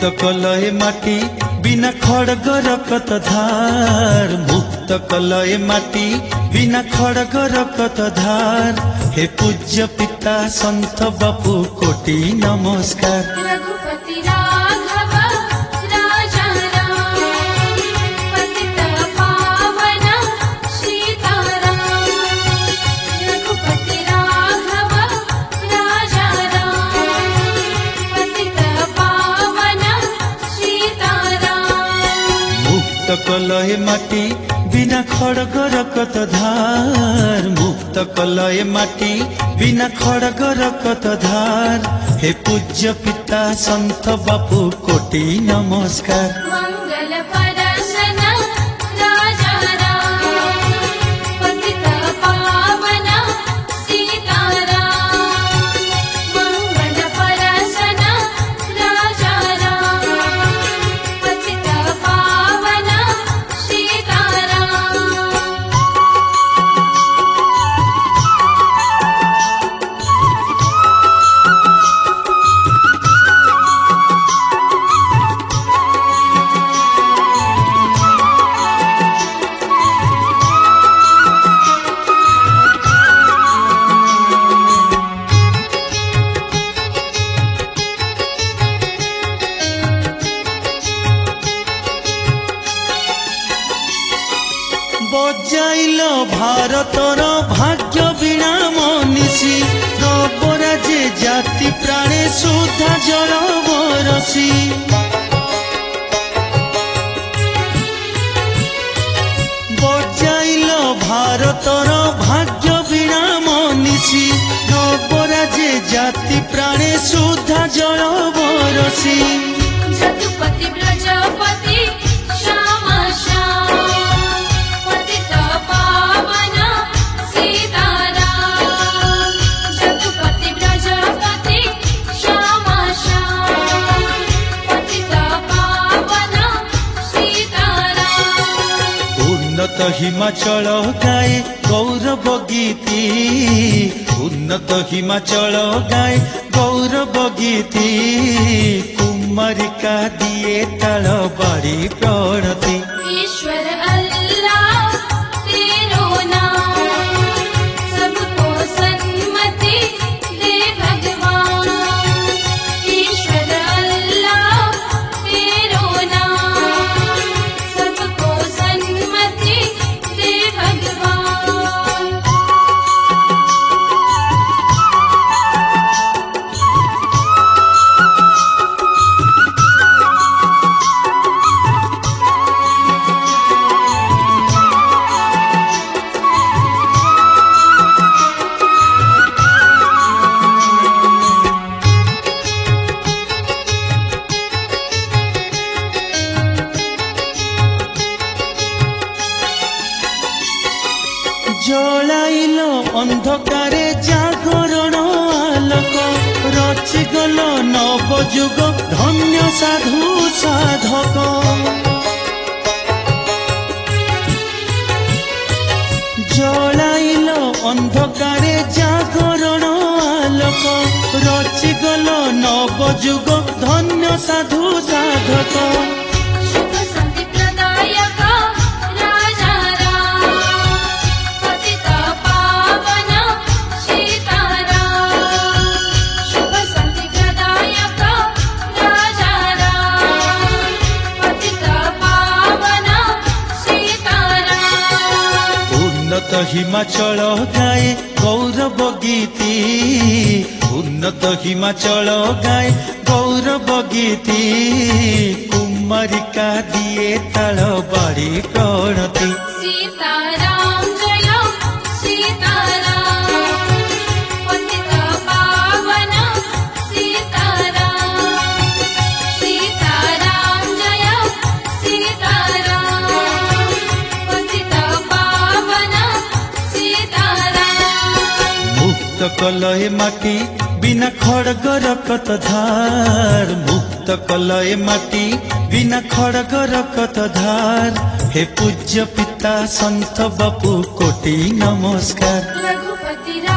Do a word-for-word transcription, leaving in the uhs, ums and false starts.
कलय माटी बिना खड़गर कत धार, मुक्त कलय माटी बिना खड़गर कत धार। हे पूज्य पिता संत बापू कोटि नमस्कार। रघुपति राघव राजा राम, पतित पावन सीताराम। रघुपति राघव राजा राम, पतित पावन सीताराम। मुक्त कलय माटी बिना खड़गर कत धार, मुक्त कलय माटी बिना खड़गर कत धार। हे पूज्य पिता संत बापू कोटि नमस्कार। मंगल परसन राजा राम, पतित पावन सीताराम। मंगल परसन राजा राम, पतित पावन सीताराम। बजाइल भारतर भाग्य बीणा मनीषी, नवराजे जाति प्राणे सुधा जल बरसी। बजाइल भारतर भाग्य बीणा मनीषी, नवराजे जाति प्राणे सुधा जल बरसी। जदुपति ब्रजपति श्याम श्याम, पतित पावन सीताराम। जदुपति ब्रजपति श्याम श्याम, पतित पावन सीताराम। उन्नत हिमाचल गाए गौरव गीति, उन्नत हिमाचल गाए गौरव गीति। कुमारिका दिए ताल बाड़ी प्रणति। ईश्वर अल्लाह तेरो नाम, सबको सन्मति दे भगवान। ईश्वर अल्लाह तेरो नाम, सबको सन्मति दे भगवान। जलाइल अंधकारे जागरण आलोक, रचिगल नवजुग धन्य साधु साधक। जलाइल अंधकारे जागरण आलोक, रचिगल नवजुग धन्य साधु साधक। शुभ संति प्रदायक राजा राम, पतित पावन सीताराम। शुभ संति प्रदायक राजा राम, पतित पावन सीताराम। उन्नत हिमाचल गाए गौरव गीति, उन्नत हिमाचल गाए गौरव गीति। कुमारिका दिए ताल बाड़ी प्रणति। सीताराम जय सीताराम, पतित पावन सीताराम। सीताराम जय सीताराम, पतित पावन सीताराम। मुक्त कलय माटी बिना खड़गर कत धार, मुक्त कलय माटी बिना खड़गर कत धार। हे पूज्य पिता संत बापू कोटि नमस्कार। रघुपति